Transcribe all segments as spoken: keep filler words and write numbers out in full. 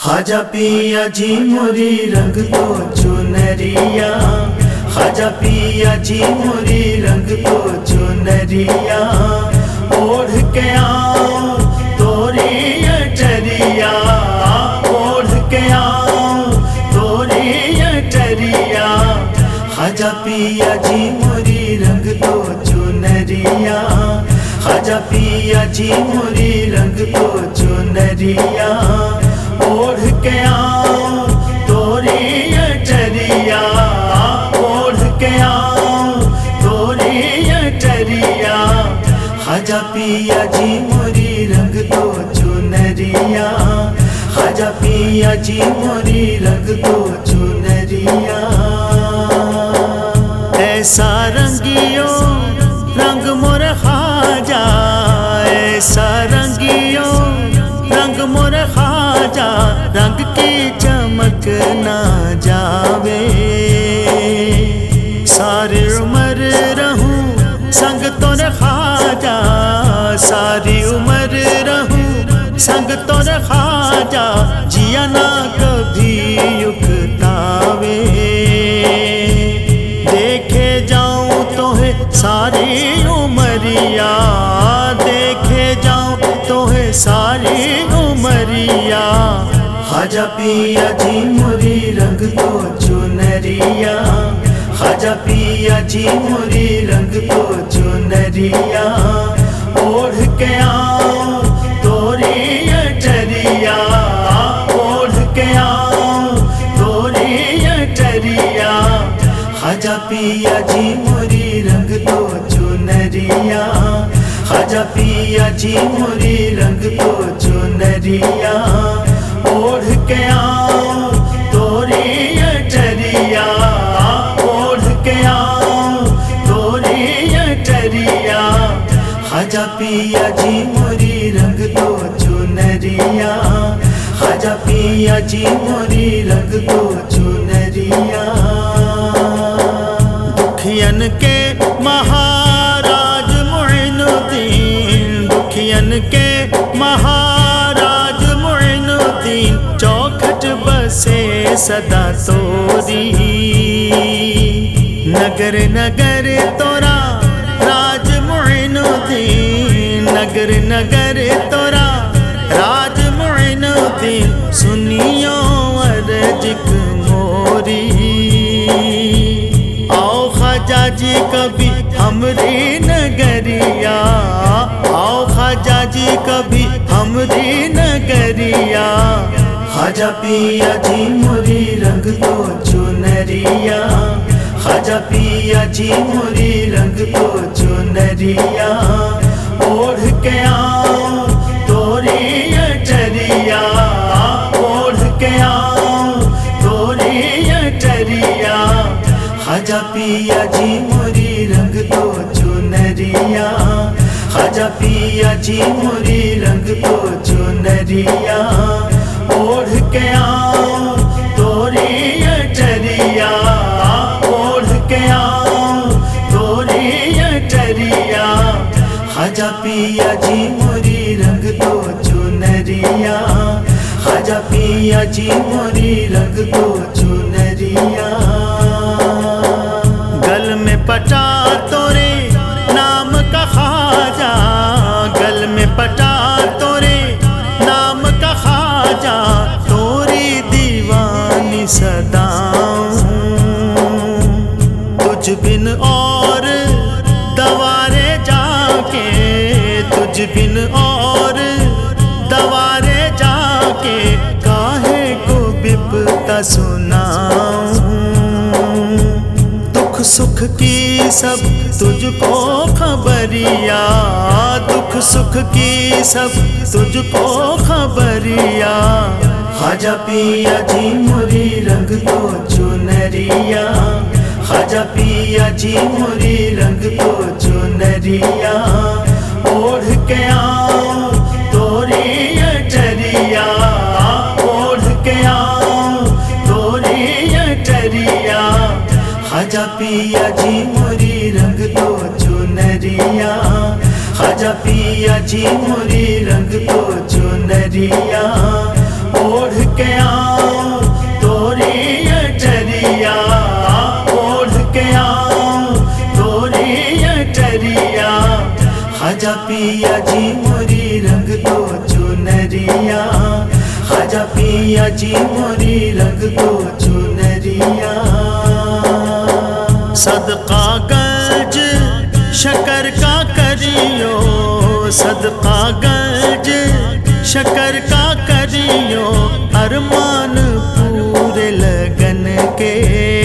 ख्वाजा पिया जी मोरी रंग तो चुनरिया, ख्वाजा पिया जी मोरी रंग तो चुनरिया, ओढ़ के आओ तोरी अटरिया, ओढ़ के आओ तोरी अटरिया। ख्वाजा पिया जी मोरी रंग तो चुनरिया, ख्वाजा पिया जी मोरी रंग तो चुनरिया, ओढ़ के आओ तोरी अटरिया, ओढ़ के आओ तोरी अटरिया। ख्वाजा पिया जी मोरी रंग तो चुनरिया, ख्वाजा पिया जी मोरी रंग तो चुनरिया। ऐसा रंगियो रंग मोर ख्वाजा, ऐसा रंगियो रंग मोर ख्वाजा, रंग की चमक ना जावे। सारी उम्र रहूं संग तोर ख्वाजा, सारी उम्र रहूं संग तोर ख्वाजा, जिया ना कभी युक्तावे। देखे जाऊं तोहे सारी उमरिया, देखे जाऊं तोहे सारी उमरिया। ख्वाजा पिया जी मोरी रंग तो चुनरिया, ख्वाजा पिया जी मोरी रंग तो चुनरिया, ओढ़ के आओ तोरी अटरिया, ओढ़ के आओ तोरी अटरिया। ख्वाजा पिया जी मोरी रंग तो चुनरिया, ख्वाजा पिया जी मोरी रंग तो चुनरिया, ओढ़ के आओ तोरी अटरिया, ओढ़ के आओ तोरी अटरिया। ख्वाजा पिया जी मोरी रंग तो चुनरिया, ख्वाजा पिया जी मोरी रंग तो चुनरिया। दुखियन के महाराज मुइनुद्दीन, दुखियन के महाराज मुइनुद्दीन, चौखट बसे सदा तोरी। नगर नगर तोरा राज मुइनुद्दीन, नगर नगर तोरा राज मुइनुद्दीन, सुनियो अर्जिक मोरी। आओ ख्वाजा जी कभी हमरी नगरिया, आओ ख्वाजा जी कभी हमरी नगरिया। ख्वाजा पिया जी मोरी रंग तो चुनरिया, ख्वाजा पिया जी मोरी रंग तो चुनरिया, ओढ़ के आओ तोरी अटरिया, ओढ़ के आओ तोरी अटरिया। ख्वाजा पिया जी मोरी रंग तो चुनरिया, ख्वाजा पिया जी मोरी रंग तो चुनरिया, ओढ़ के आओ तोरी अटरिया, ओढ़ के आओ तोरी अटरिया। ख्वाजा पिया जी मोरी रंग तो चुनरिया, ख्वाजा पिया जी मोरी रंग तो चुनरिया। गल में पटा तोरे नाम का ख्वाजा, गल में पटा तोरे नाम का ख्वाजा, तोरी दीवानी सदाऊं। तुझ बिन और दवारे जाके, तुझ बिन और दवारे जाके, काहे को बिपता सुनाऊं। दुख सुख की सब तुझको खबरिया, दुख सुख की सब तुझको खबरिया। ख्वाजा पिया जी मोरी रंग तो चुनरिया, ख्वाजा पिया जी मोरी रंग तो चुनरिया, ओढ़ के आओ तोरी अटरिया, ओढ़ के आओ तोरी अटरिया। ख्वाजा पिया जी मोरी रंग तो चुनरिया, ख्वाजा पिया जी मोरी रंग तो चुनरिया, ओढ़ के खाजा पिया जी मोरी रंग दो चुनरिया। सदका गज शकर का करियो, सदका गज शकर का करियो, अरमान पूरे लगन के।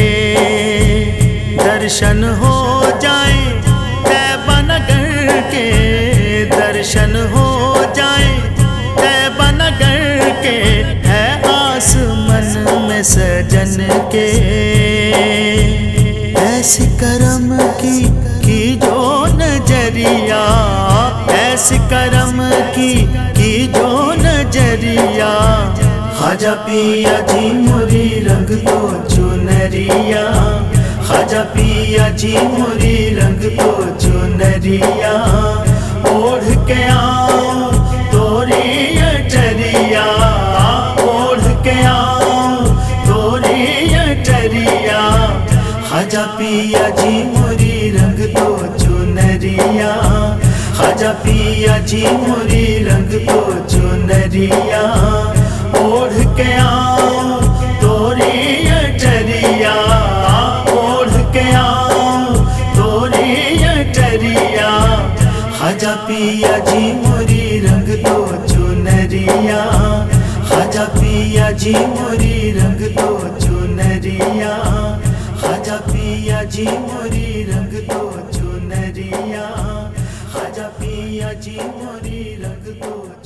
दर्शन हो जाए तैबा नगर के, दर्शन हो जाए तैबा नगर के, है आस मन में सजन के। ऐसी करम की की जो नजरिया, ऐसी करम की की जो नजरिया। खाजा पिया जी मोरी रंग दो चुनरिया, खाजा पिया जी मोरी रंग दो चुनरिया। ओढ़ के आओ तोरी अटरिया, ओढ़ के आओ तोरी अटरिया। खाजा पिया जी मोरी रंग दो चुनरिया, खाजा पिया जी मोरी रंग दो चुनरिया। ओढ़ के आओ तोरी अटरिया, ओढ़ के आओ तोरी अटरिया। खाजा पिया जी मोरी रंग दो चुनरिया, खाजा पिया जी मोरी रंग दो चुनरिया। खाजा पिया जी मोरी रंग दो चुनरिया, खाजा पिया जी मोरी रंग दो